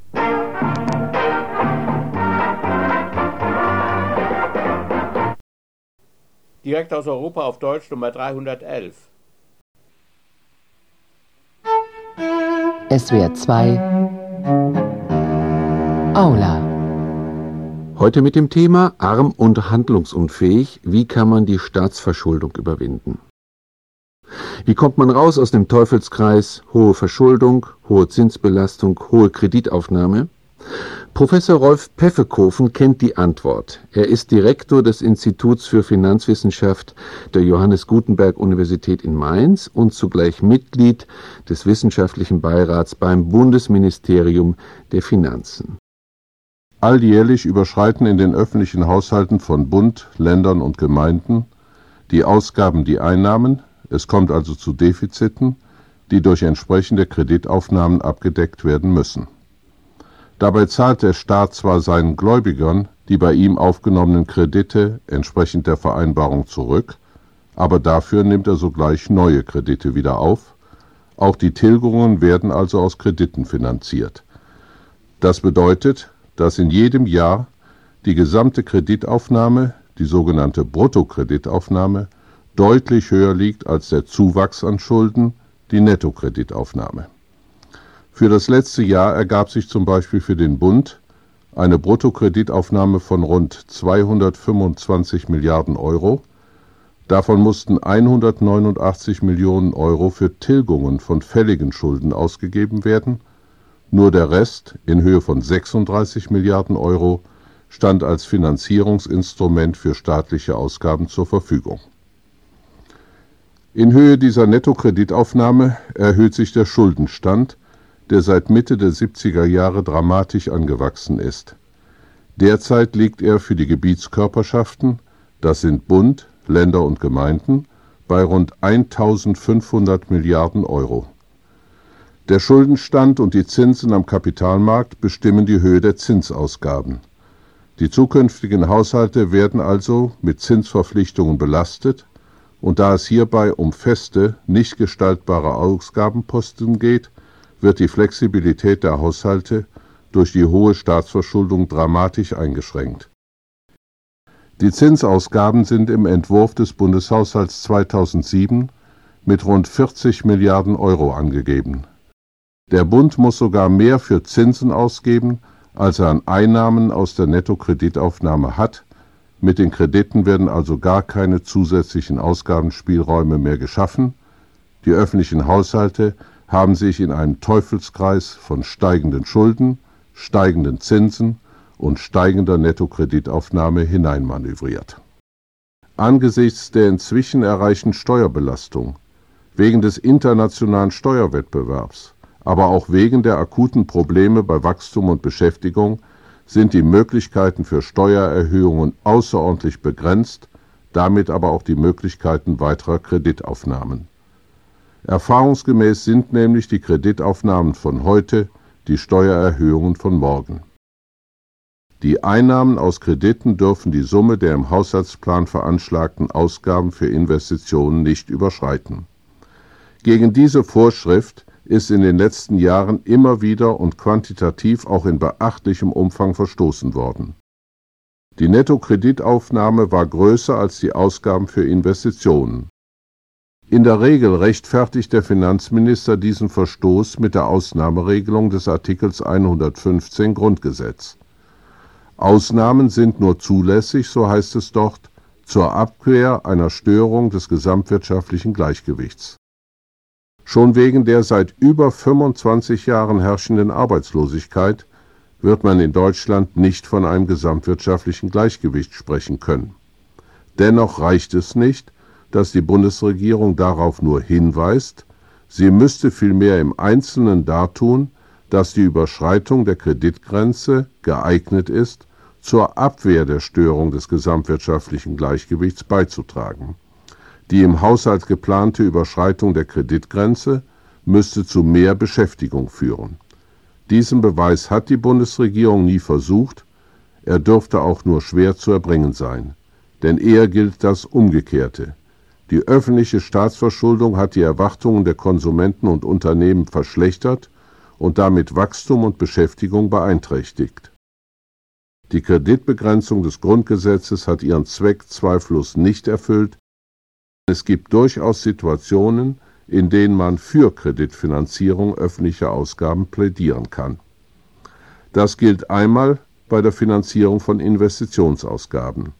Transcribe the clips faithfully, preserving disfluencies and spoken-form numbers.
Direkt aus Europa auf Deutsch Nummer dreihundertelf. S W R zwei Aula. Heute mit dem Thema Arm und handlungsunfähig, wie kann man die Staatsverschuldung überwinden? Wie kommt man raus aus dem Teufelskreis hohe Verschuldung, hohe Zinsbelastung, hohe Kreditaufnahme? Professor Rolf Peffekofen kennt die Antwort. Er ist Direktor des Instituts für Finanzwissenschaft der Johannes Gutenberg Universität in Mainz und zugleich Mitglied des Wissenschaftlichen Beirats beim Bundesministerium der Finanzen. Alljährlich überschreiten in den öffentlichen Haushalten von Bund, Ländern und Gemeinden die Ausgaben die Einnahmen. Es kommt also zu Defiziten, die durch entsprechende Kreditaufnahmen abgedeckt werden müssen. Dabei zahlt der Staat zwar seinen Gläubigern die bei ihm aufgenommenen Kredite entsprechend der Vereinbarung zurück, aber dafür nimmt er sogleich neue Kredite wieder auf. Auch die Tilgungen werden also aus Krediten finanziert. Das bedeutet, dass in jedem Jahr die gesamte Kreditaufnahme, die sogenannte Bruttokreditaufnahme, deutlich höher liegt als der Zuwachs an Schulden, die Nettokreditaufnahme. Für das letzte Jahr ergab sich zum Beispiel für den Bund eine Bruttokreditaufnahme von rund zweihundertfünfundzwanzig Milliarden Euro. Davon mussten hundertneunundachtzig Millionen Euro für Tilgungen von fälligen Schulden ausgegeben werden. Nur der Rest, in Höhe von sechsunddreißig Milliarden Euro, stand als Finanzierungsinstrument für staatliche Ausgaben zur Verfügung. In Höhe dieser Nettokreditaufnahme erhöht sich der Schuldenstand, der seit Mitte der siebziger Jahre dramatisch angewachsen ist. Derzeit liegt er für die Gebietskörperschaften, das sind Bund, Länder und Gemeinden, bei rund eintausendfünfhundert Milliarden Euro. Der Schuldenstand und die Zinsen am Kapitalmarkt bestimmen die Höhe der Zinsausgaben. Die zukünftigen Haushalte werden also mit Zinsverpflichtungen belastet, und da es hierbei um feste, nicht gestaltbare Ausgabenposten geht, wird die Flexibilität der Haushalte durch die hohe Staatsverschuldung dramatisch eingeschränkt. Die Zinsausgaben sind im Entwurf des Bundeshaushalts zweitausendsieben mit rund vierzig Milliarden Euro angegeben. Der Bund muss sogar mehr für Zinsen ausgeben, als er an Einnahmen aus der Nettokreditaufnahme hat. Mit den Krediten werden also gar keine zusätzlichen Ausgabenspielräume mehr geschaffen. Die öffentlichen Haushalte haben sich in einen Teufelskreis von steigenden Schulden, steigenden Zinsen und steigender Nettokreditaufnahme hineinmanövriert. Angesichts der inzwischen erreichten Steuerbelastung, wegen des internationalen Steuerwettbewerbs, aber auch wegen der akuten Probleme bei Wachstum und Beschäftigung sind die Möglichkeiten für Steuererhöhungen außerordentlich begrenzt, damit aber auch die Möglichkeiten weiterer Kreditaufnahmen. Erfahrungsgemäß sind nämlich die Kreditaufnahmen von heute die Steuererhöhungen von morgen. Die Einnahmen aus Krediten dürfen die Summe der im Haushaltsplan veranschlagten Ausgaben für Investitionen nicht überschreiten. Gegen diese Vorschrift ist in den letzten Jahren immer wieder und quantitativ auch in beachtlichem Umfang verstoßen worden. Die Nettokreditaufnahme war größer als die Ausgaben für Investitionen. In der Regel rechtfertigt der Finanzminister diesen Verstoß mit der Ausnahmeregelung des Artikels hundertfünfzehn Grundgesetz. Ausnahmen sind nur zulässig, so heißt es dort, zur Abwehr einer Störung des gesamtwirtschaftlichen Gleichgewichts. Schon wegen der seit über fünfundzwanzig Jahren herrschenden Arbeitslosigkeit wird man in Deutschland nicht von einem gesamtwirtschaftlichen Gleichgewicht sprechen können. Dennoch reicht es nicht, dass die Bundesregierung darauf nur hinweist, sie müsste vielmehr im Einzelnen dartun, dass die Überschreitung der Kreditgrenze geeignet ist, zur Abwehr der Störung des gesamtwirtschaftlichen Gleichgewichts beizutragen. Die im Haushalt geplante Überschreitung der Kreditgrenze müsste zu mehr Beschäftigung führen. Diesen Beweis hat die Bundesregierung nie versucht, er dürfte auch nur schwer zu erbringen sein. Denn eher gilt das Umgekehrte. Die öffentliche Staatsverschuldung hat die Erwartungen der Konsumenten und Unternehmen verschlechtert und damit Wachstum und Beschäftigung beeinträchtigt. Die Kreditbegrenzung des Grundgesetzes hat ihren Zweck zweifellos nicht erfüllt. Es gibt durchaus Situationen, in denen man für Kreditfinanzierung öffentlicher Ausgaben plädieren kann. Das gilt einmal bei der Finanzierung von Investitionsausgaben.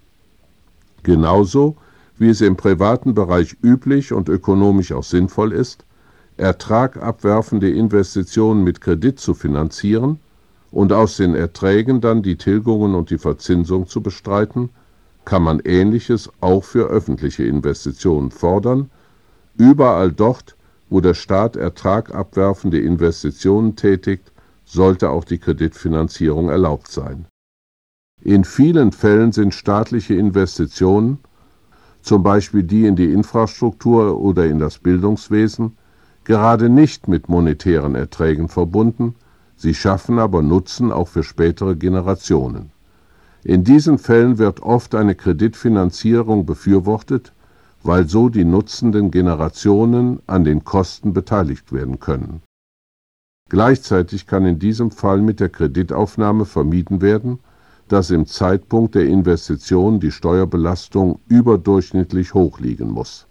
Genauso wie es im privaten Bereich üblich und ökonomisch auch sinnvoll ist, ertragabwerfende Investitionen mit Kredit zu finanzieren und aus den Erträgen dann die Tilgungen und die Verzinsung zu bestreiten, kann man Ähnliches auch für öffentliche Investitionen fordern. Überall dort, wo der Staat ertragabwerfende Investitionen tätigt, sollte auch die Kreditfinanzierung erlaubt sein. In vielen Fällen sind staatliche Investitionen, zum Beispiel die in die Infrastruktur oder in das Bildungswesen, gerade nicht mit monetären Erträgen verbunden, sie schaffen aber Nutzen auch für spätere Generationen. In diesen Fällen wird oft eine Kreditfinanzierung befürwortet, weil so die nutzenden Generationen an den Kosten beteiligt werden können. Gleichzeitig kann in diesem Fall mit der Kreditaufnahme vermieden werden, dass im Zeitpunkt der Investition die Steuerbelastung überdurchschnittlich hoch liegen muss.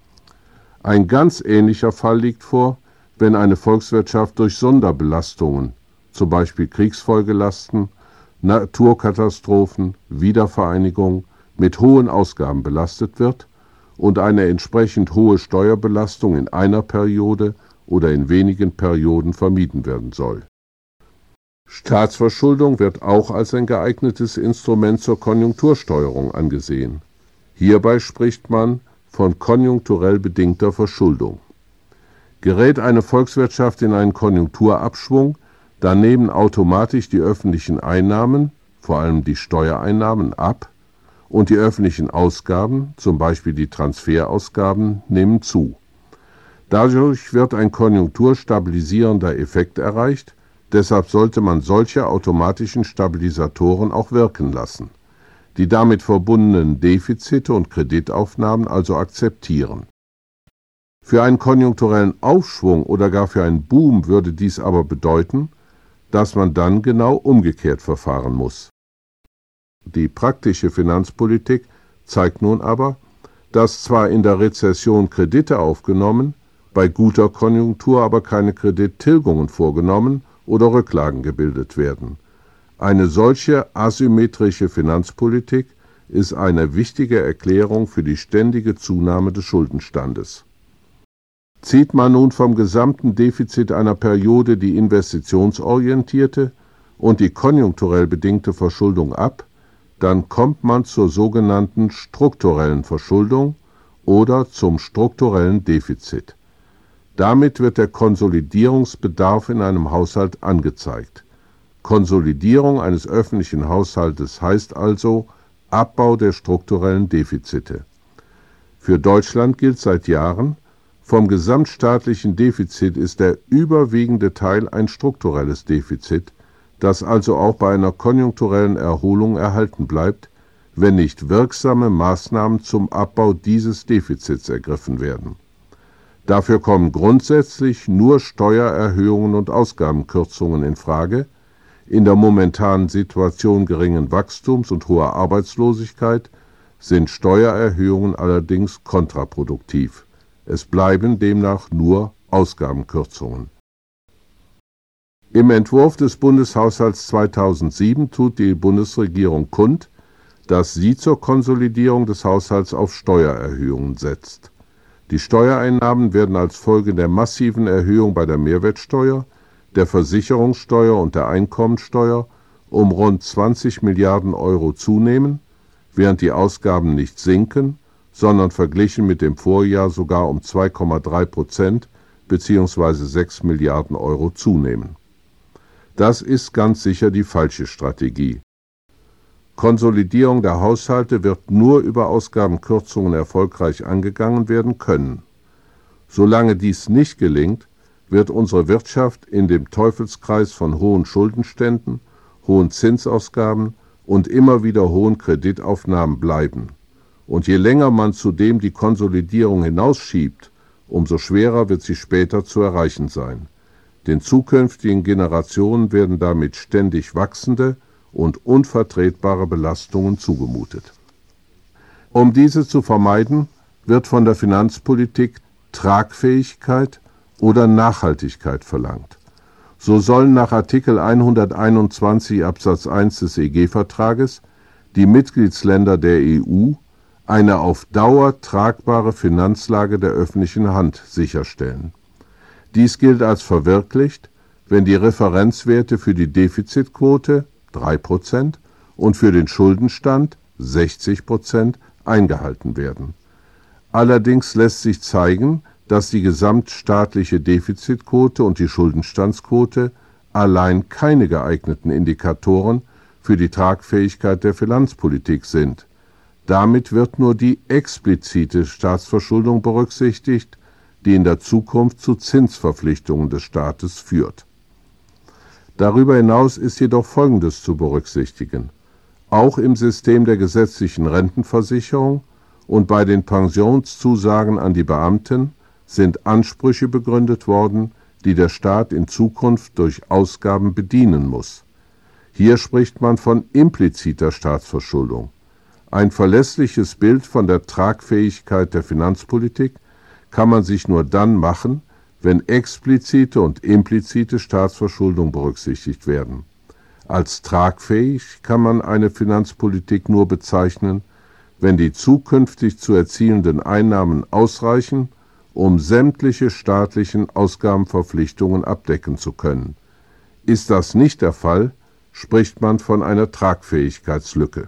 Ein ganz ähnlicher Fall liegt vor, wenn eine Volkswirtschaft durch Sonderbelastungen, zum Beispiel Kriegsfolgelasten, Naturkatastrophen, Wiedervereinigung, mit hohen Ausgaben belastet wird und eine entsprechend hohe Steuerbelastung in einer Periode oder in wenigen Perioden vermieden werden soll. Staatsverschuldung wird auch als ein geeignetes Instrument zur Konjunktursteuerung angesehen. Hierbei spricht man von konjunkturell bedingter Verschuldung. Gerät eine Volkswirtschaft in einen Konjunkturabschwung, dann nehmen automatisch die öffentlichen Einnahmen, vor allem die Steuereinnahmen, ab und die öffentlichen Ausgaben, zum Beispiel die Transferausgaben, nehmen zu. Dadurch wird ein konjunkturstabilisierender Effekt erreicht, deshalb sollte man solche automatischen Stabilisatoren auch wirken lassen, die damit verbundenen Defizite und Kreditaufnahmen also akzeptieren. Für einen konjunkturellen Aufschwung oder gar für einen Boom würde dies aber bedeuten, dass man dann genau umgekehrt verfahren muss. Die praktische Finanzpolitik zeigt nun aber, dass zwar in der Rezession Kredite aufgenommen, bei guter Konjunktur aber keine Kredittilgungen vorgenommen oder Rücklagen gebildet werden. Eine solche asymmetrische Finanzpolitik ist eine wichtige Erklärung für die ständige Zunahme des Schuldenstandes. Zieht man nun vom gesamten Defizit einer Periode die investitionsorientierte und die konjunkturell bedingte Verschuldung ab, dann kommt man zur sogenannten strukturellen Verschuldung oder zum strukturellen Defizit. Damit wird der Konsolidierungsbedarf in einem Haushalt angezeigt. Konsolidierung eines öffentlichen Haushaltes heißt also Abbau der strukturellen Defizite. Für Deutschland gilt seit Jahren, vom gesamtstaatlichen Defizit ist der überwiegende Teil ein strukturelles Defizit, das also auch bei einer konjunkturellen Erholung erhalten bleibt, wenn nicht wirksame Maßnahmen zum Abbau dieses Defizits ergriffen werden. Dafür kommen grundsätzlich nur Steuererhöhungen und Ausgabenkürzungen in Frage. In der momentanen Situation geringen Wachstums und hoher Arbeitslosigkeit sind Steuererhöhungen allerdings kontraproduktiv. Es bleiben demnach nur Ausgabenkürzungen. Im Entwurf des Bundeshaushalts zweitausendsieben tut die Bundesregierung kund, dass sie zur Konsolidierung des Haushalts auf Steuererhöhungen setzt. Die Steuereinnahmen werden als Folge der massiven Erhöhung bei der Mehrwertsteuer, der Versicherungssteuer und der Einkommensteuer um rund zwanzig Milliarden Euro zunehmen, während die Ausgaben nicht sinken, sondern verglichen mit dem Vorjahr sogar um zwei Komma drei Prozent bzw. sechs Milliarden Euro zunehmen. Das ist ganz sicher die falsche Strategie. Konsolidierung der Haushalte wird nur über Ausgabenkürzungen erfolgreich angegangen werden können. Solange dies nicht gelingt, wird unsere Wirtschaft in dem Teufelskreis von hohen Schuldenständen, hohen Zinsausgaben und immer wieder hohen Kreditaufnahmen bleiben. Und je länger man zudem die Konsolidierung hinausschiebt, umso schwerer wird sie später zu erreichen sein. Den zukünftigen Generationen werden damit ständig wachsende und unvertretbare Belastungen zugemutet. Um diese zu vermeiden, wird von der Finanzpolitik Tragfähigkeit oder Nachhaltigkeit verlangt. So sollen nach Artikel hunderteinundzwanzig Absatz eins des E G-Vertrages die Mitgliedsländer der E U eine auf Dauer tragbare Finanzlage der öffentlichen Hand sicherstellen. Dies gilt als verwirklicht, wenn die Referenzwerte für die Defizitquote drei Prozent und für den Schuldenstand sechzig Prozent eingehalten werden. Allerdings lässt sich zeigen, dass die gesamtstaatliche Defizitquote und die Schuldenstandsquote allein keine geeigneten Indikatoren für die Tragfähigkeit der Finanzpolitik sind. Damit wird nur die explizite Staatsverschuldung berücksichtigt, die in der Zukunft zu Zinsverpflichtungen des Staates führt. Darüber hinaus ist jedoch Folgendes zu berücksichtigen. Auch im System der gesetzlichen Rentenversicherung und bei den Pensionszusagen an die Beamten sind Ansprüche begründet worden, die der Staat in Zukunft durch Ausgaben bedienen muss. Hier spricht man von impliziter Staatsverschuldung. Ein verlässliches Bild von der Tragfähigkeit der Finanzpolitik kann man sich nur dann machen, wenn explizite und implizite Staatsverschuldung berücksichtigt werden. Als tragfähig kann man eine Finanzpolitik nur bezeichnen, wenn die zukünftig zu erzielenden Einnahmen ausreichen, um sämtliche staatlichen Ausgabenverpflichtungen abdecken zu können. Ist das nicht der Fall, spricht man von einer Tragfähigkeitslücke.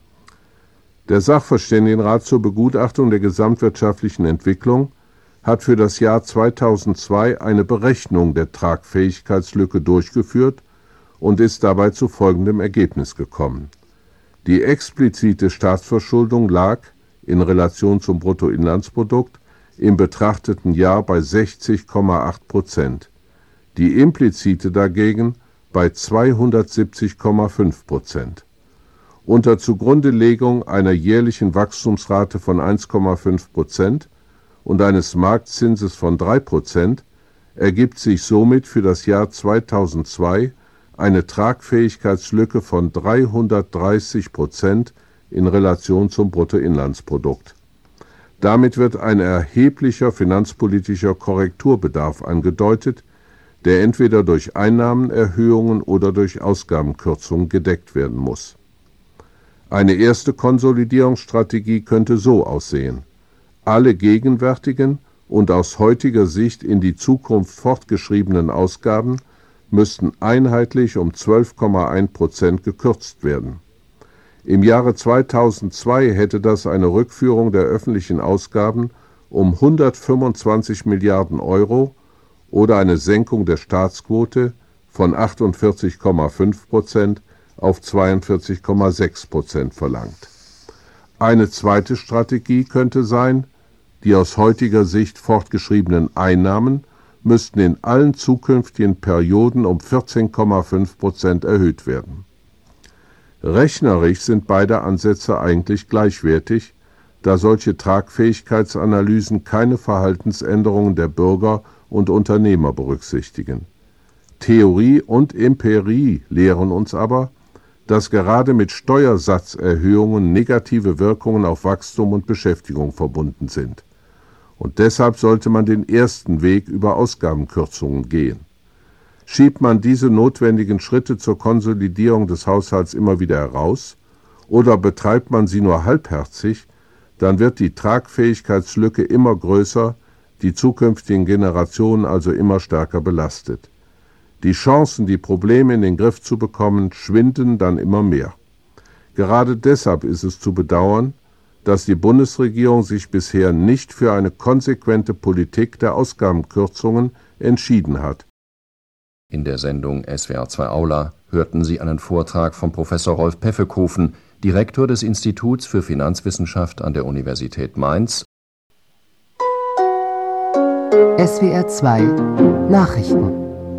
Der Sachverständigenrat zur Begutachtung der gesamtwirtschaftlichen Entwicklung hat für das Jahr zweitausendzwei eine Berechnung der Tragfähigkeitslücke durchgeführt und ist dabei zu folgendem Ergebnis gekommen. Die explizite Staatsverschuldung lag in Relation zum Bruttoinlandsprodukt im betrachteten Jahr bei sechzig Komma acht Prozent, die implizite dagegen bei zweihundertsiebzig Komma fünf Prozent. Unter Zugrundelegung einer jährlichen Wachstumsrate von eins Komma fünf Prozent und eines Marktzinses von drei Prozent ergibt sich somit für das Jahr zweitausendzwei eine Tragfähigkeitslücke von dreihundertdreißig Prozent in Relation zum Bruttoinlandsprodukt. Damit wird ein erheblicher finanzpolitischer Korrekturbedarf angedeutet, der entweder durch Einnahmenerhöhungen oder durch Ausgabenkürzungen gedeckt werden muss. Eine erste Konsolidierungsstrategie könnte so aussehen: Alle gegenwärtigen und aus heutiger Sicht in die Zukunft fortgeschriebenen Ausgaben müssten einheitlich um zwölf Komma eins Prozent gekürzt werden. Im Jahre zweitausendzwei hätte das eine Rückführung der öffentlichen Ausgaben um hundertfünfundzwanzig Milliarden Euro oder eine Senkung der Staatsquote von achtundvierzig Komma fünf Prozent auf zweiundvierzig Komma sechs Prozent verlangt. Eine zweite Strategie könnte sein, die aus heutiger Sicht fortgeschriebenen Einnahmen müssten in allen zukünftigen Perioden um vierzehn Komma fünf Prozent erhöht werden. Rechnerisch sind beide Ansätze eigentlich gleichwertig, da solche Tragfähigkeitsanalysen keine Verhaltensänderungen der Bürger und Unternehmer berücksichtigen. Theorie und Empirie lehren uns aber, dass gerade mit Steuersatzerhöhungen negative Wirkungen auf Wachstum und Beschäftigung verbunden sind. Und deshalb sollte man den ersten Weg über Ausgabenkürzungen gehen. Schiebt man diese notwendigen Schritte zur Konsolidierung des Haushalts immer wieder heraus oder betreibt man sie nur halbherzig, dann wird die Tragfähigkeitslücke immer größer, die zukünftigen Generationen also immer stärker belastet. Die Chancen, die Probleme in den Griff zu bekommen, schwinden dann immer mehr. Gerade deshalb ist es zu bedauern, dass die Bundesregierung sich bisher nicht für eine konsequente Politik der Ausgabenkürzungen entschieden hat. In der Sendung S W R zwei Aula hörten Sie einen Vortrag von Professor Rolf Peffelkofen, Direktor des Instituts für Finanzwissenschaft an der Universität Mainz. S W R zwei Nachrichten.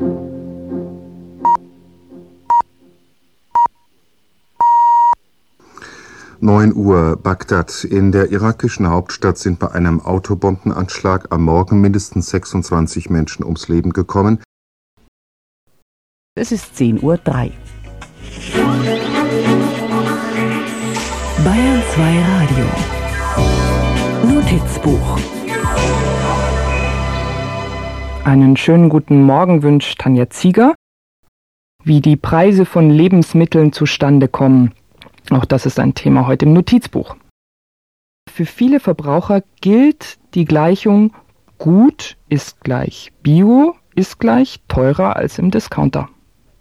neun Uhr Bagdad. In der irakischen Hauptstadt sind bei einem Autobombenanschlag am Morgen mindestens sechsundzwanzig Menschen ums Leben gekommen. Es ist zehn Uhr drei. Bayern zwei Radio. Notizbuch. Einen schönen guten Morgen wünscht Tanja Zieger. Wie die Preise von Lebensmitteln zustande kommen, auch das ist ein Thema heute im Notizbuch. Für viele Verbraucher gilt die Gleichung gut ist gleich Bio ist gleich teurer als im Discounter.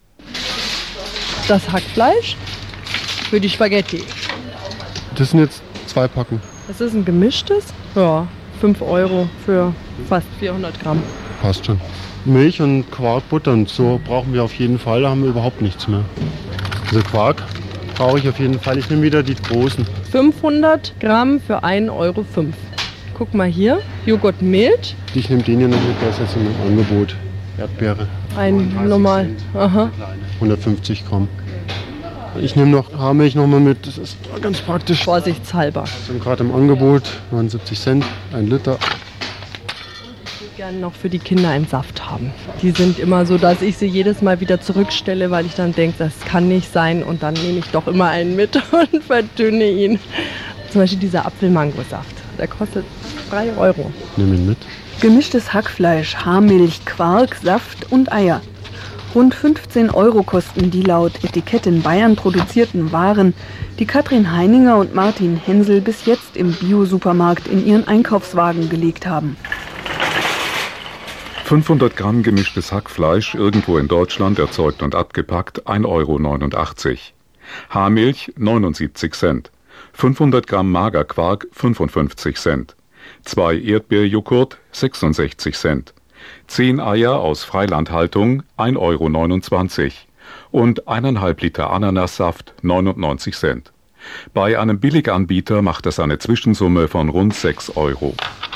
Das Hackfleisch für die Spaghetti. Das sind jetzt zwei Packen. Das ist ein gemischtes? Ja, fünf Euro für fast vierhundert Gramm. Passt schon. Milch und Quark, Butter und so brauchen wir auf jeden Fall, da haben wir überhaupt nichts mehr. Also Quark brauche ich auf jeden Fall. Ich nehme wieder die großen. fünfhundert Gramm für ein Euro fünf. Guck mal hier, Joghurt Milch. Ich nehme den hier noch mit, der ist jetzt im Angebot. Erdbeere. Ein normal. Aha. hundertfünfzig Gramm. Ich nehme noch Haarmilch nochmal mit, das ist ganz praktisch. Vorsichtshalber. Sind gerade im Angebot, neunundsiebzig Cent, ein Liter. Gerne noch für die Kinder einen Saft haben. Die sind immer so, dass ich sie jedes Mal wieder zurückstelle, weil ich dann denke, das kann nicht sein und dann nehme ich doch immer einen mit und verdünne ihn. Zum Beispiel dieser Apfelmangosaft, der kostet drei Euro. Nimm ihn mit. Gemischtes Hackfleisch, Haarmilch, Quark, Saft und Eier. Rund fünfzehn Euro kosten die laut Etikett in Bayern produzierten Waren, die Katrin Heininger und Martin Hensel bis jetzt im Bio-Supermarkt in ihren Einkaufswagen gelegt haben. fünfhundert Gramm gemischtes Hackfleisch, irgendwo in Deutschland erzeugt und abgepackt, ein Euro neunundachtzig. Haarmilch, neunundsiebzig Cent. fünfhundert Gramm Magerquark, fünfundfünfzig Cent. Zwei Erdbeerjoghurt, sechsundsechzig Cent. Zehn Eier aus Freilandhaltung, ein Euro neunundzwanzig. Und eineinhalb Liter Ananassaft, neunundneunzig Cent. Bei einem Billiganbieter macht das eine Zwischensumme von rund sechs Euro.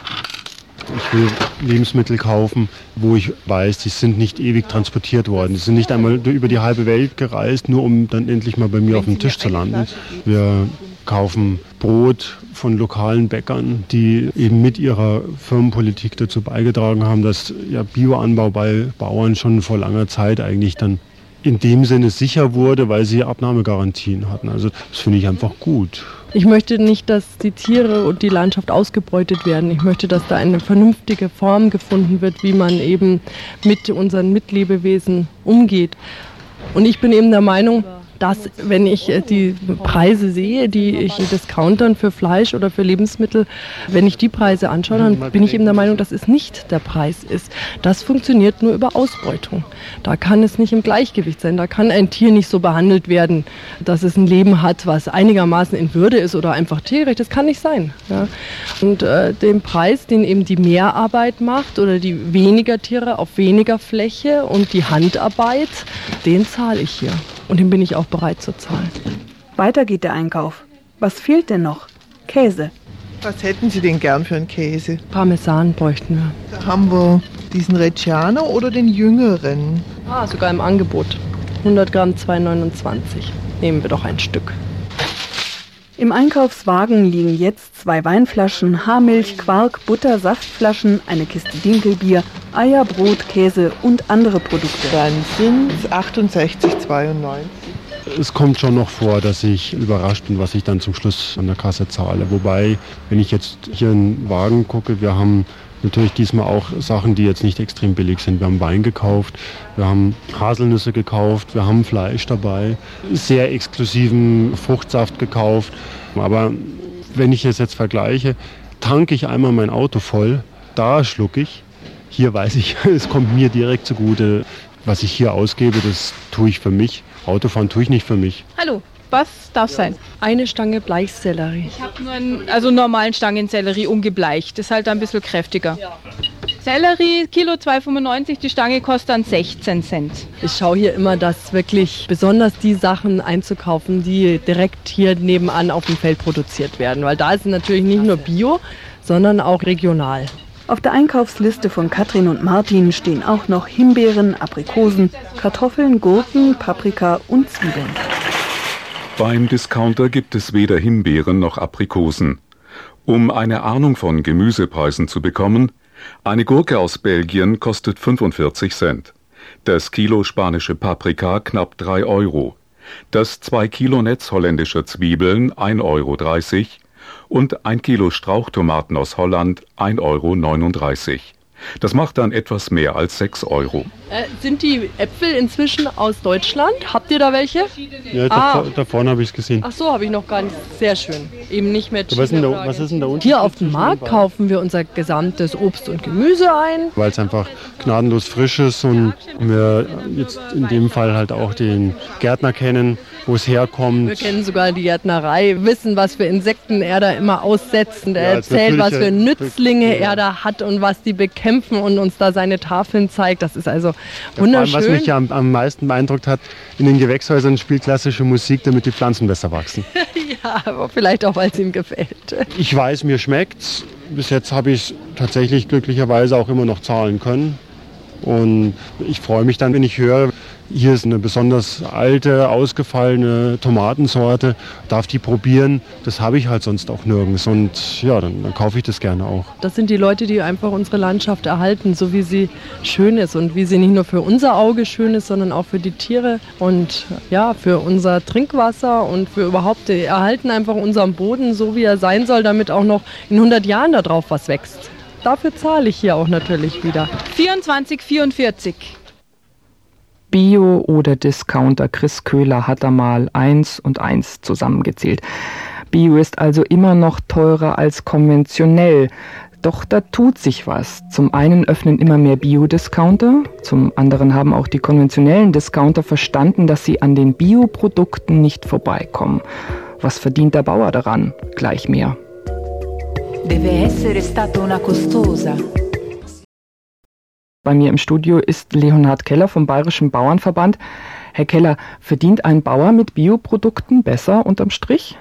Ich will Lebensmittel kaufen, wo ich weiß, die sind nicht ewig transportiert worden. Die sind nicht einmal über die halbe Welt gereist, nur um dann endlich mal bei mir auf dem Tisch zu landen. Wir kaufen Brot von lokalen Bäckern, die eben mit ihrer Firmenpolitik dazu beigetragen haben, dass ja, Bioanbau bei Bauern schon vor langer Zeit eigentlich dann in dem Sinne sicher wurde, weil sie Abnahmegarantien hatten. Also das finde ich einfach gut. Ich möchte nicht, dass die Tiere und die Landschaft ausgebeutet werden. Ich möchte, dass da eine vernünftige Form gefunden wird, wie man eben mit unseren Mitlebewesen umgeht. Und ich bin eben der Meinung, dass, wenn ich die Preise sehe, die ich in Discountern für Fleisch oder für Lebensmittel, wenn ich die Preise anschaue, dann bin ich eben der Meinung, dass es nicht der Preis ist. Das funktioniert nur über Ausbeutung. Da kann es nicht im Gleichgewicht sein. Da kann ein Tier nicht so behandelt werden, dass es ein Leben hat, was einigermaßen in Würde ist oder einfach tiergerecht. Das kann nicht sein. Ja. Und äh, den Preis, den eben die Mehrarbeit macht oder die weniger Tiere auf weniger Fläche und die Handarbeit, den zahle ich hier. Und den bin ich auch bereit zu zahlen. Weiter geht der Einkauf. Was fehlt denn noch? Käse. Was hätten Sie denn gern für einen Käse? Parmesan bräuchten wir. Da haben wir diesen Reggiano oder den jüngeren? Ah, sogar im Angebot. hundert Gramm, zwei neunundzwanzig. Nehmen wir doch ein Stück. Im Einkaufswagen liegen jetzt zwei Weinflaschen, Haarmilch, Quark, Butter, Saftflaschen, eine Kiste Dinkelbier, Eier, Brot, Käse und andere Produkte. Dann sind es achtundsechzig zweiundneunzig. Es kommt schon noch vor, dass ich überrascht bin, was ich dann zum Schluss an der Kasse zahle. Wobei, wenn ich jetzt hier in den Wagen gucke, wir haben natürlich diesmal auch Sachen, die jetzt nicht extrem billig sind. Wir haben Wein gekauft, wir haben Haselnüsse gekauft, wir haben Fleisch dabei, sehr exklusiven Fruchtsaft gekauft. Aber wenn ich es jetzt vergleiche, tanke ich einmal mein Auto voll, da schlucke ich. Hier weiß ich, es kommt mir direkt zugute. Was ich hier ausgebe, das tue ich für mich. Autofahren tue ich nicht für mich. Hallo. Was darf sein? Eine Stange Bleichsellerie. Ich habe nur einen also normalen Stangensellerie ungebleicht. Das ist halt ein bisschen kräftiger. Ja. Sellerie, Kilo zwei fünfundneunzig, die Stange kostet dann sechzehn Cent. Ich schaue hier immer, dass wirklich besonders die Sachen einzukaufen, die direkt hier nebenan auf dem Feld produziert werden. Weil da ist es natürlich nicht nur Bio, sondern auch regional. Auf der Einkaufsliste von Katrin und Martin stehen auch noch Himbeeren, Aprikosen, Kartoffeln, Gurken, Paprika und Zwiebeln. Beim Discounter gibt es weder Himbeeren noch Aprikosen. Um eine Ahnung von Gemüsepreisen zu bekommen, eine Gurke aus Belgien kostet fünfundvierzig Cent. das Kilo spanische Paprika knapp drei Euro, das zwei Kilo Netz holländischer Zwiebeln ein Euro dreißig und ein Kilo Strauchtomaten aus Holland ein Euro neununddreißig. Das macht dann etwas mehr als sechs Euro. Äh, sind die Äpfel inzwischen aus Deutschland? Habt ihr da welche? Ja, ah. da, da vorne habe ich es gesehen. Ach so, habe ich noch gar nicht. Sehr schön. Eben nicht mehr was, ist da, was ist denn da unten? Hier auf dem Markt kaufen wir unser gesamtes Obst und Gemüse ein. Weil es einfach gnadenlos frisch ist und wir jetzt in dem Fall halt auch den Gärtner kennen, wo es herkommt. Wir kennen sogar die Gärtnerei, wissen, was für Insekten er da immer aussetzt. Und er ja, erzählt, was für Nützlinge ja. er da hat und was die bekämpfen und uns da seine Tafeln zeigt. Das ist also wunderschön. Ja, was mich ja am, am meisten beeindruckt hat, in den Gewächshäusern spielt klassische Musik, damit die Pflanzen besser wachsen. Ja, aber vielleicht auch, weil es ihm gefällt. Ich weiß, mir schmeckt's. Bis jetzt habe ich es tatsächlich glücklicherweise auch immer noch zahlen können. Und ich freue mich dann, wenn ich höre, hier ist eine besonders alte, ausgefallene Tomatensorte, darf die probieren. Das habe ich halt sonst auch nirgends und ja, dann, dann kaufe ich das gerne auch. Das sind die Leute, die einfach unsere Landschaft erhalten, so wie sie schön ist und wie sie nicht nur für unser Auge schön ist, sondern auch für die Tiere und ja, für unser Trinkwasser und für überhaupt, die erhalten einfach unseren Boden so, wie er sein soll, damit auch noch in hundert Jahren da drauf was wächst. Dafür zahle ich hier auch natürlich wieder. vierundzwanzig vierundvierzig. Bio oder Discounter, Chris Köhler hat da mal eins und eins zusammengezählt. Bio ist also immer noch teurer als konventionell. Doch da tut sich was. Zum einen öffnen immer mehr Bio-Discounter, zum anderen haben auch die konventionellen Discounter verstanden, dass sie an den Bioprodukten nicht vorbeikommen. Was verdient der Bauer daran? Gleich mehr. Deve essere stata una costosa. Bei mir im Studio ist Leonhard Keller vom Bayerischen Bauernverband. Herr Keller, verdient ein Bauer mit Bioprodukten besser unterm Strich?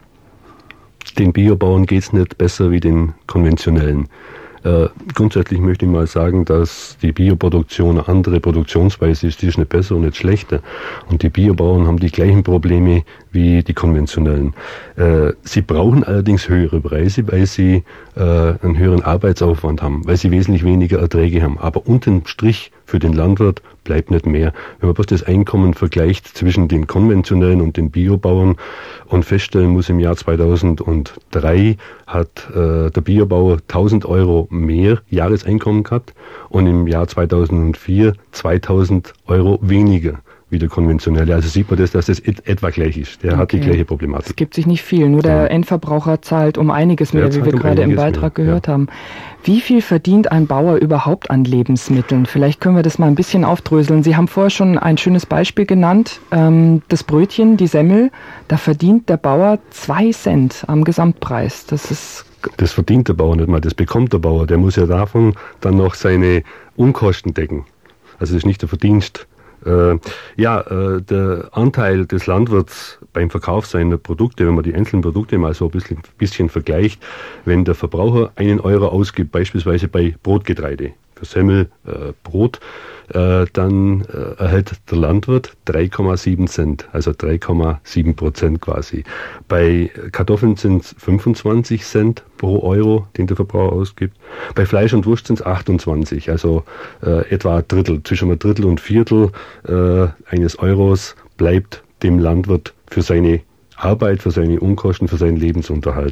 Den Biobauern geht es nicht besser wie den konventionellen. Äh, grundsätzlich möchte ich mal sagen, dass die Bioproduktion eine andere Produktionsweise ist, die ist nicht besser und nicht schlechter. Und die Biobauern haben die gleichen Probleme wie die konventionellen. Äh, sie brauchen allerdings höhere Preise, weil sie äh, einen höheren Arbeitsaufwand haben, weil sie wesentlich weniger Erträge haben. Aber unterm Strich für den Landwirt bleibt nicht mehr. Wenn man bloß das Einkommen vergleicht zwischen den konventionellen und den Biobauern und feststellen muss, im Jahr zweitausenddrei hat äh, der Biobauer tausend Euro mehr Jahreseinkommen gehabt und im Jahr zweitausendvier zweitausend Euro weniger wie der konventionelle. Also sieht man das, dass es et- etwa gleich ist. Der okay. hat die gleiche Problematik. Es gibt sich nicht viel, nur der ja. Endverbraucher zahlt um einiges mehr, wie wir um gerade im Beitrag mehr. gehört ja. haben. Wie viel verdient ein Bauer überhaupt an Lebensmitteln? Vielleicht können wir das mal ein bisschen aufdröseln. Sie haben vorher schon ein schönes Beispiel genannt, ähm, das Brötchen, die Semmel. Da verdient der Bauer zwei Cent am Gesamtpreis. Das ist Das verdient der Bauer nicht mal, das bekommt der Bauer. Der muss ja davon dann noch seine Unkosten decken. Also das ist nicht der Verdienst. Äh, ja, äh, der Anteil des Landwirts beim Verkauf seiner Produkte, wenn man die einzelnen Produkte mal so ein bisschen, bisschen vergleicht, wenn der Verbraucher einen Euro ausgibt, beispielsweise bei Brotgetreide, für Semmel, äh, Brot, äh, dann äh, erhält der Landwirt drei Komma sieben Cent, also drei Komma sieben Prozent quasi. Bei Kartoffeln sind es fünfundzwanzig Cent pro Euro, den der Verbraucher ausgibt. Bei Fleisch und Wurst sind es achtundzwanzig, also äh, etwa ein Drittel, zwischen ein Drittel und Viertel äh, eines Euros bleibt dem Landwirt für seine Arbeit, für seine Unkosten, für seinen Lebensunterhalt.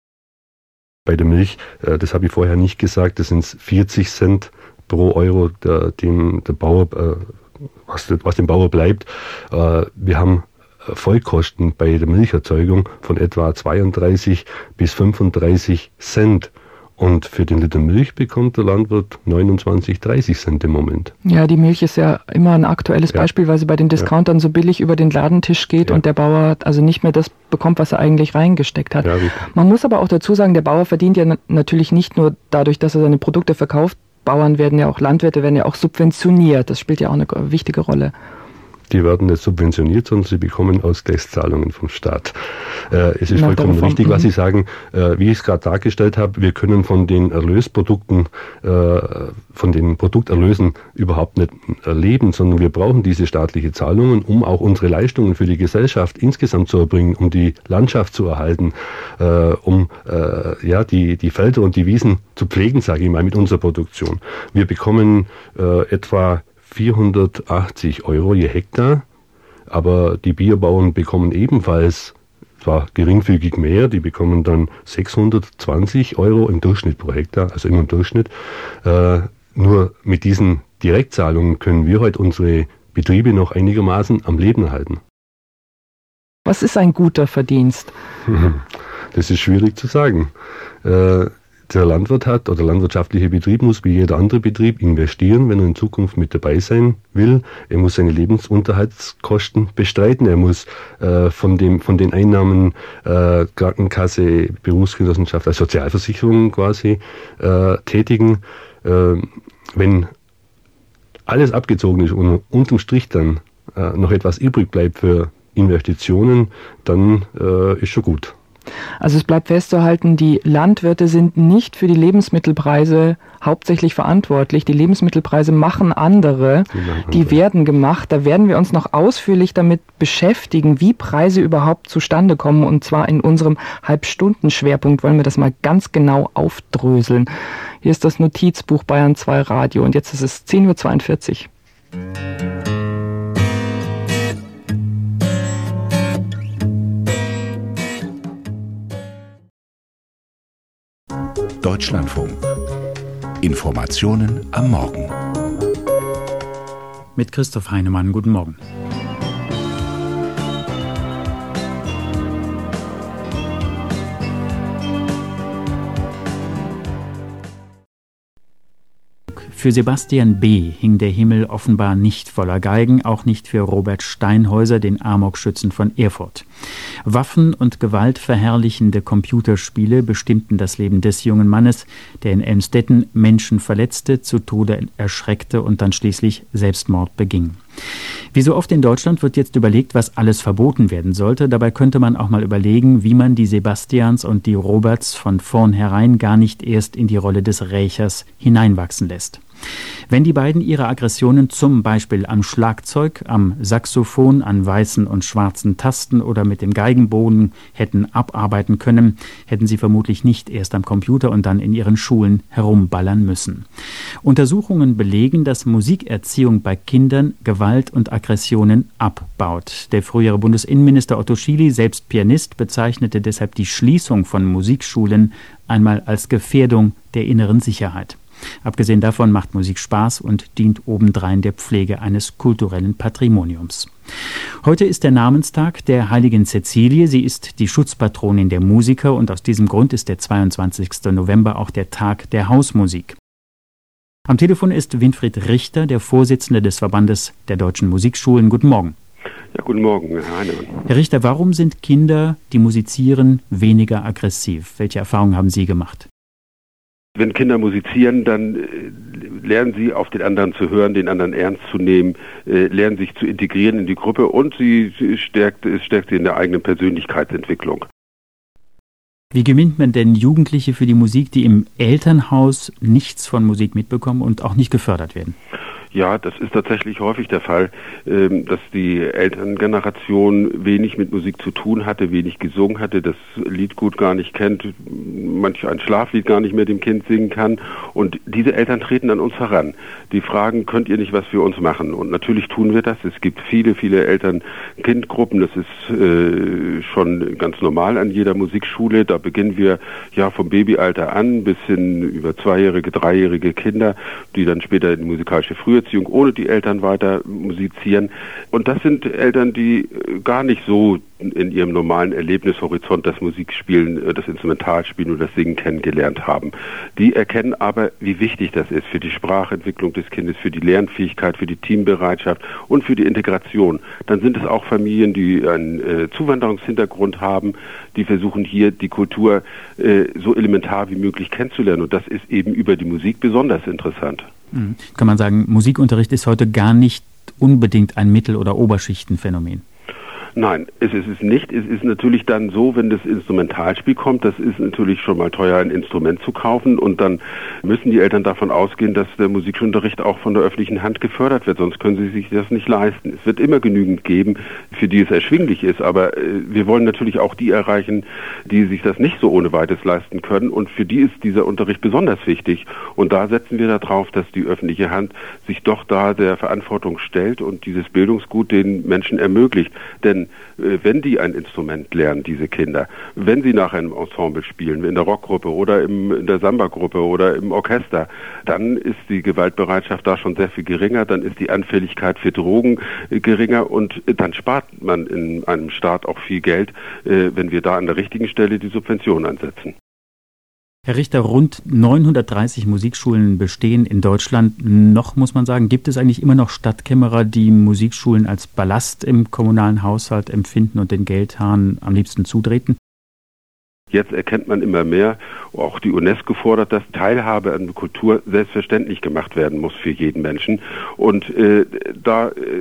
Bei der Milch, äh, das habe ich vorher nicht gesagt, das sind vierzig Cent pro Euro, der, dem der Bauer, äh, was, was dem Bauer bleibt. Äh, wir haben Vollkosten bei der Milcherzeugung von etwa zweiunddreißig bis fünfunddreißig Cent. Und für den Liter Milch bekommt der Landwirt neunundzwanzig, dreißig Cent im Moment. Ja, die Milch ist ja immer ein aktuelles ja. Beispiel, weil sie bei den Discountern ja. so billig über den Ladentisch geht ja. und der Bauer also nicht mehr das bekommt, was er eigentlich reingesteckt hat. Ja, Man muss aber auch dazu sagen, der Bauer verdient ja na- natürlich nicht nur dadurch, dass er seine Produkte verkauft. Bauern werden ja auch, Landwirte werden ja auch subventioniert. Das spielt ja auch eine wichtige Rolle. Die werden nicht subventioniert, sondern sie bekommen Ausgleichszahlungen vom Staat. Äh, es ist Na, vollkommen davon, richtig, was Sie sagen. Äh, wie ich es gerade dargestellt habe, wir können von den Erlösprodukten, äh, von den Produkterlösen überhaupt nicht leben, sondern wir brauchen diese staatliche Zahlungen, um auch unsere Leistungen für die Gesellschaft insgesamt zu erbringen, um die Landschaft zu erhalten, äh, um äh, ja die die Felder und die Wiesen zu pflegen, sage ich mal, mit unserer Produktion. Wir bekommen äh, etwa vierhundertachtzig Euro je Hektar, aber die Bierbauern bekommen ebenfalls zwar geringfügig mehr, die bekommen dann sechshundertzwanzig Euro im Durchschnitt pro Hektar, also immer im Durchschnitt. Äh, nur mit diesen Direktzahlungen können wir heute unsere Betriebe noch einigermaßen am Leben erhalten. Was ist ein guter Verdienst? Das ist schwierig zu sagen. Äh, der Landwirt hat, oder der landwirtschaftliche Betrieb muss wie jeder andere Betrieb investieren, wenn er in Zukunft mit dabei sein will. Er muss seine Lebensunterhaltskosten bestreiten. Er muss äh, von dem, von den Einnahmen äh, Krankenkasse, Berufsgenossenschaft, also Sozialversicherung quasi äh, tätigen. Äh, wenn alles abgezogen ist und unterm Strich dann äh, noch etwas übrig bleibt für Investitionen, dann äh, ist schon gut. Also es bleibt festzuhalten, die Landwirte sind nicht für die Lebensmittelpreise hauptsächlich verantwortlich. Die Lebensmittelpreise machen andere, die, die werden gemacht. Da werden wir uns noch ausführlich damit beschäftigen, wie Preise überhaupt zustande kommen. Und zwar in unserem Halbstunden-Schwerpunkt wollen wir das mal ganz genau aufdröseln. Hier ist das Notizbuch Bayern zwei Radio und jetzt ist es zehn Uhr zweiundvierzig. Deutschlandfunk. Informationen am Morgen. Mit Christoph Heinemann, guten Morgen. Für Sebastian B. hing der Himmel offenbar nicht voller Geigen, auch nicht für Robert Steinhäuser, den Amokschützen von Erfurt. Waffen- und gewaltverherrlichende Computerspiele bestimmten das Leben des jungen Mannes, der in Elmstetten Menschen verletzte, zu Tode erschreckte und dann schließlich Selbstmord beging. Wie so oft in Deutschland wird jetzt überlegt, was alles verboten werden sollte. Dabei könnte man auch mal überlegen, wie man die Sebastians und die Roberts von vornherein gar nicht erst in die Rolle des Rächers hineinwachsen lässt. Wenn die beiden ihre Aggressionen zum Beispiel am Schlagzeug, am Saxophon, an weißen und schwarzen Tasten oder mit dem Geigenbogen hätten abarbeiten können, hätten sie vermutlich nicht erst am Computer und dann in ihren Schulen herumballern müssen. Untersuchungen belegen, dass Musikerziehung bei Kindern Gewalt und Aggressionen abbaut. Der frühere Bundesinnenminister Otto Schily, selbst Pianist, bezeichnete deshalb die Schließung von Musikschulen einmal als Gefährdung der inneren Sicherheit. Abgesehen davon macht Musik Spaß und dient obendrein der Pflege eines kulturellen Patrimoniums. Heute ist der Namenstag der heiligen Cäcilie. Sie ist die Schutzpatronin der Musiker und aus diesem Grund ist der zweiundzwanzigster November auch der Tag der Hausmusik. Am Telefon ist Winfried Richter, der Vorsitzende des Verbandes der deutschen Musikschulen. Guten Morgen. Ja, guten Morgen, Herr Heinemann. Herr Richter, warum sind Kinder, die musizieren, weniger aggressiv? Welche Erfahrungen haben Sie gemacht? Wenn Kinder musizieren, dann äh, lernen sie auf den anderen zu hören, den anderen ernst zu nehmen, äh, lernen sich zu integrieren in die Gruppe und sie, sie stärkt, es stärkt sie in der eigenen Persönlichkeitsentwicklung. Wie gewinnt man denn Jugendliche für die Musik, die im Elternhaus nichts von Musik mitbekommen und auch nicht gefördert werden? Ja, das ist tatsächlich häufig der Fall, dass die Elterngeneration wenig mit Musik zu tun hatte, wenig gesungen hatte, das Liedgut gar nicht kennt, manch ein Schlaflied gar nicht mehr dem Kind singen kann. Und diese Eltern treten an uns heran. Die fragen, könnt ihr nicht was für uns machen? Und natürlich tun wir das. Es gibt viele, viele Eltern-Kind-Gruppen. Das ist äh, schon ganz normal an jeder Musikschule. Da beginnen wir ja vom Babyalter an bis hin über zweijährige, dreijährige Kinder, die dann später in die musikalische Früherziehung ohne die Eltern weiter musizieren. Und das sind Eltern, die gar nicht so in ihrem normalen Erlebnishorizont das Musikspielen, das Instrumentalspielen oder das Singen kennengelernt haben. Die erkennen aber, wie wichtig das ist für die Sprachentwicklung des Kindes, für die Lernfähigkeit, für die Teambereitschaft und für die Integration. Dann sind es auch Familien, die einen äh, Zuwanderungshintergrund haben, die versuchen hier die Kultur äh, so elementar wie möglich kennenzulernen. Und das ist eben über die Musik besonders interessant. Mhm. Kann man sagen, Musikunterricht ist heute gar nicht unbedingt ein Mittel- oder Oberschichtenphänomen? Nein, es ist es nicht. Es ist natürlich dann so, wenn das Instrumentalspiel kommt, das ist natürlich schon mal teuer, ein Instrument zu kaufen und dann müssen die Eltern davon ausgehen, dass der Musikunterricht auch von der öffentlichen Hand gefördert wird, sonst können sie sich das nicht leisten. Es wird immer genügend geben, für die es erschwinglich ist, aber äh, wir wollen natürlich auch die erreichen, die sich das nicht so ohne weiteres leisten können und für die ist dieser Unterricht besonders wichtig und da setzen wir darauf, dass die öffentliche Hand sich doch da der Verantwortung stellt und dieses Bildungsgut den Menschen ermöglicht, denn wenn die ein Instrument lernen, diese Kinder, wenn sie nach einem Ensemble spielen, in der Rockgruppe oder im, in der Samba-Gruppe oder im Orchester, dann ist die Gewaltbereitschaft da schon sehr viel geringer, dann ist die Anfälligkeit für Drogen geringer und dann spart man in einem Staat auch viel Geld, wenn wir da an der richtigen Stelle die Subvention ansetzen. Herr Richter, rund neunhundertdreißig Musikschulen bestehen in Deutschland. Noch muss man sagen, gibt es eigentlich immer noch Stadtkämmerer, die Musikschulen als Ballast im kommunalen Haushalt empfinden und den Geldhahn am liebsten zudrehen? Jetzt erkennt man immer mehr, auch die UNESCO fordert, dass Teilhabe an Kultur selbstverständlich gemacht werden muss für jeden Menschen. Und äh, da äh,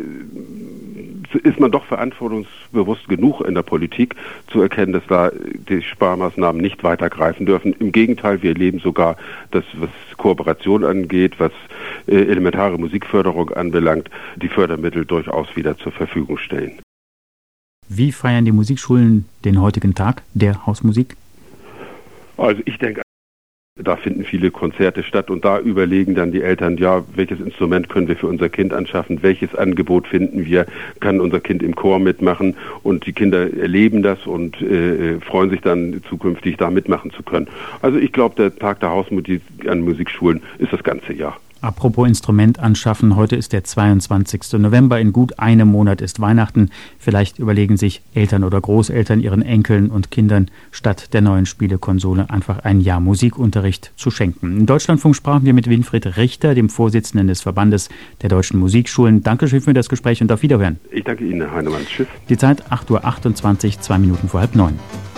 ist man doch verantwortungsbewusst genug in der Politik zu erkennen, dass da die Sparmaßnahmen nicht weiter greifen dürfen. Im Gegenteil, wir erleben sogar, dass was Kooperation angeht, was äh, elementare Musikförderung anbelangt, die Fördermittel durchaus wieder zur Verfügung stellen. Wie feiern die Musikschulen den heutigen Tag der Hausmusik? Also ich denke, da finden viele Konzerte statt und da überlegen dann die Eltern, ja, welches Instrument können wir für unser Kind anschaffen, welches Angebot finden wir, kann unser Kind im Chor mitmachen und die Kinder erleben das und äh, freuen sich dann zukünftig da mitmachen zu können. Also ich glaube, der Tag der Hausmusik an Musikschulen ist das ganze Jahr. Apropos Instrument anschaffen, heute ist der zweiundzwanzigsten November, in gut einem Monat ist Weihnachten. Vielleicht überlegen sich Eltern oder Großeltern ihren Enkeln und Kindern statt der neuen Spielekonsole einfach ein Jahr Musikunterricht zu schenken. Im Deutschlandfunk sprachen wir mit Winfried Richter, dem Vorsitzenden des Verbandes der deutschen Musikschulen. Dankeschön für das Gespräch und auf Wiederhören. Ich danke Ihnen, Herr Heinemann. Tschüss. Die Zeit acht Uhr achtundzwanzig, zwei Minuten vor halb neun.